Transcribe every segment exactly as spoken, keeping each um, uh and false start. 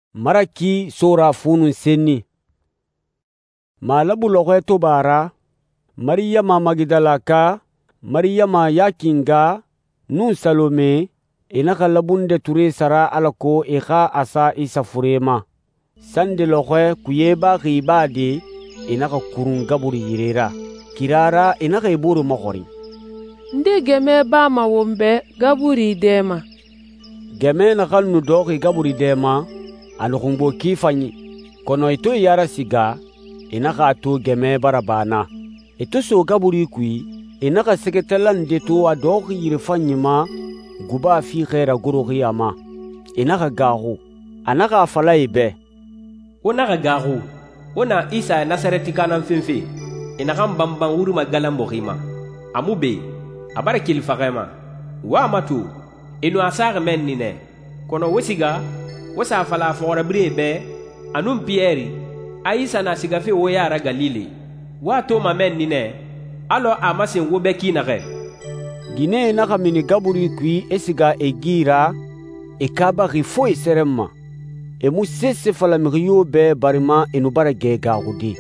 Maraki sora funun senni. Malabu logoy tobara, Mariyama Magdalaka, Mariyama Yakinga, Nun Salome, inaka labunde ture sara alako eka asa isa furema. Sande logoy kuyeba ribade, inaka kurun gaburi yirera. Kirara inaka iburu makori. Nde geme ba ma wombe gaburi dema. Geme nakal nudoki gaburi dema, anukumbo kifanyi. Kono ito yara siga, inaka atu geme barabana. Ito so gaburi kui, inaka seketelan deto adoki yirifanyima, guba fi khera guru yama. Inaka gahu, anaka afala ibe. Onaka gahu, ona isa nasareti kanan finfi. Inaka mbamban uru magalambo hima. Amube, abara kilifagema. Wa amatu, inu asar men nine. Kono wesiga, wasa afala fora brebe, anum pieri, aisa na sigafe woyara Galile. Wa toma men nine, alo amasin wobeki nare. Gine naka mini gaburi kui esiga egira, ekaba rifo eserema. Emu sese fala miriyo be barima enubara gega hudi.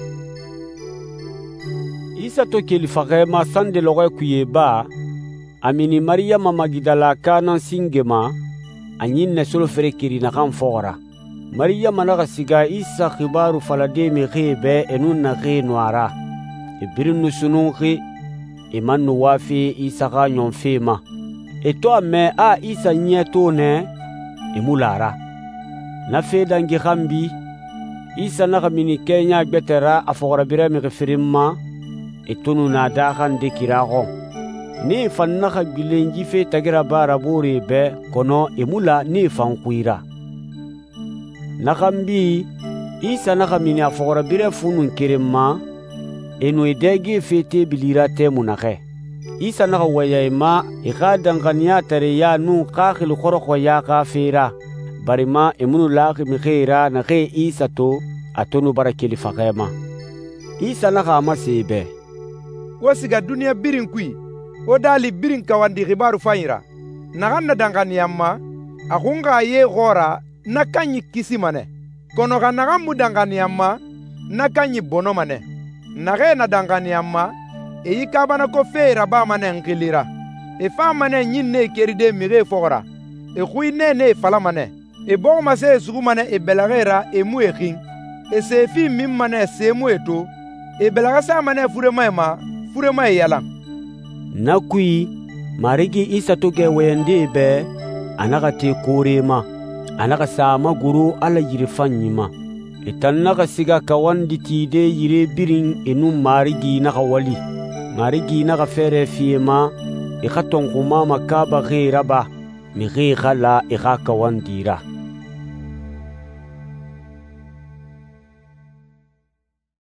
Isa to kilifagema sande logoy kuyeba, amini Mariyama Magdalaka nan singema, anyin ne solo fere kiri na kan fora. Mariyama naga siga isa khibaru falade mi khebe enun na khe noara. Ibirin nusunun khe, iman nuwafi isa ka nyonfema. Eto ame a isa nyeto ne, imulara. Na fedangi khambi, isa naga mini Kenya gbetera afogora bire mi khifirima, etunu na dakan de kirago. Ni fan naka bilenji fe tagira bara bore be kono emula ni fan kuira. Nakambi isa naka mini afogora bire funun kirema enu edegi fete bilira te munake. Isa naka wayayma ika dangania tare ya nu kakil koroko ya kafira barima emunu laki mikira nake isa to atonu barakeli fakema. Isa naka amasebe wasiga dunia birin kui o dali birin kawandi khibaru fayira naganna dangani yamma akunga ye gora nakanyi kisi mane kono ga nagamu dangani yamma nakanyi bono mane nage na dangani yamma e yikabana ko feira ba mane ngilira e fa mane nyinne keride mire fogora e kui ne ne fala mane e bo ma se sugu mane e belagera e mu e king e se fi mim mane se mu eto e belaga sa mane fure ma fure ma yala nakui marigi isa toge wende be anaka te korema anaka sama guru ala yirifanyima itanaka siga kawandi tide yire birin enu marigi naka wali marigi naka fere fiema ikaton kuma makaba ghiraba mi ghikhala ikaka wandira